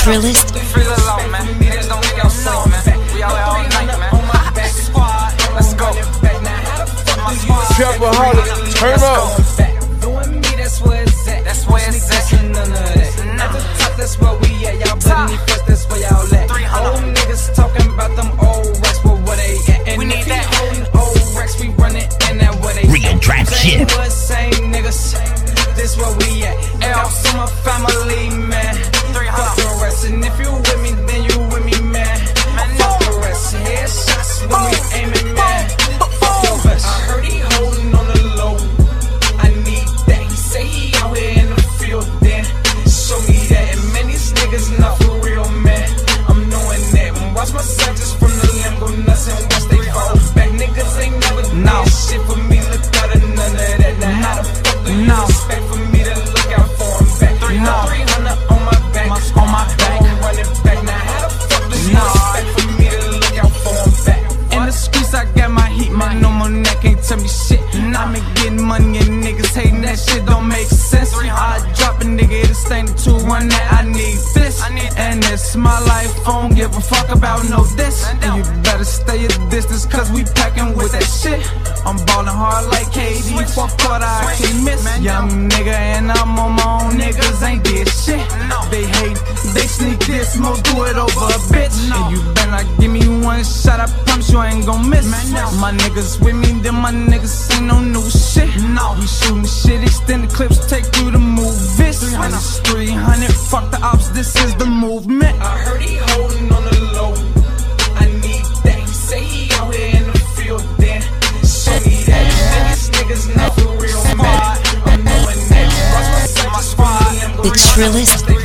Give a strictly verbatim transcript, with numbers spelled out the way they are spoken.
Trillest. Free the law, man. Niggas don't make our soul, man. We out all night, man. Squad, let's go. Trapaholic, turn up. Doing me, that's where it's at. That's where it's at. None of that. At the top, that's where we at. Y'all beneath us, that's where y'all at. Old niggas talking about them old racks, but where they at? And we need that. Holding old racks, we running, and that where they at. Real trap shit. Same niggas, this where we at. And also my family, man. Fuck the rest, and if you with me, then you with me, man. Fuck the rest, headshots when we aiming, man. Fuck your best. I heard he holding on the low. I need that. He say he out here in the field, then show me that. And man, these niggas not for real, man. I'm knowing that. Watch my sentence from the limb go nuts and watch they fall back. Niggas ain't never done shit for me. Look out of none of that. Now how the fuck do you expect for me to look out for him back? three hundred on my back, on my back. Run it back. Now how the fuck do you expect for me to look out for him back? In the streets I got my heat, my normal neck ain't tell me shit. I been getting money and niggas hating that shit don't make sense. I drop a nigga, it'll stain the two one that I need this. And it's my life, I don't give a fuck about no this. And you better stay a distance cause we packing with that shit. I'm ballin' hard like K D, fourth quarter I can't miss. Young nigga and I'm on my own, niggas ain't did shit. They hate, they sneak this, most do it over a bitch. And you better not give me one shot, I promise you I ain't gon' miss. My niggas with me, then my niggas ain't no new shit. No, we shootin' shit, extended clips, take you to move this. And it's three hundred, fuck the ops, this is the movement. I heard he holding on the low. I need that. He say he out here in the field, then show me that. And these niggas not for real, man. I'm knowing that. Watch my squad. The Trillest.